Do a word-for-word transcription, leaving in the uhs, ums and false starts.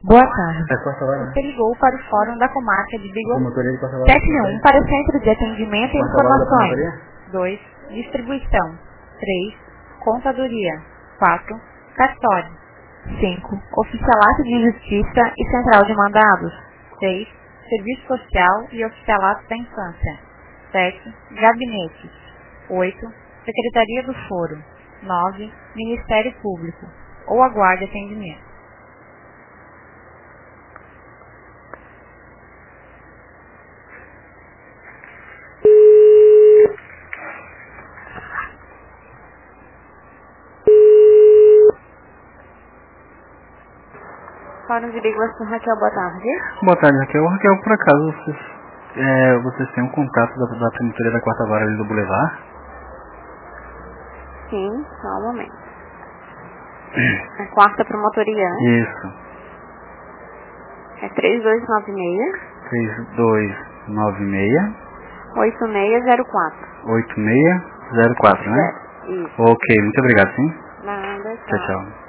Boa tarde. É Quarta Vara, né? Você ligou para o Fórum da Comarca de Bigorna. Promotoria de Quarta Vara. sete um para o Centro de Atendimento e Quarta Vara da Informações. Promotoria? dois. Distribuição. três. Contadoria. quatro. Cartório. cinco. Oficialato de Justiça e Central de Mandados. seis. Serviço Social e Oficialato da Infância. sete. Gabinetes. oito. Secretaria do Foro. nove. Ministério Público. Ou aguarde atendimento. Fórum de Bigorna, Raquel, boa tarde. Boa tarde, Raquel. Raquel, por acaso, vocês, é, vocês têm um contato da, da Promotoria da Quarta Vara ali do Boulevard? Sim, só um momento. A quarta promotoria, né? Isso. É três dois nove seis, três dois nove seis, oito seis zero quatro. oito seis zero quatro, né? Isso. Ok, muito obrigado, sim? Nada, Tchau, tchau. tchau.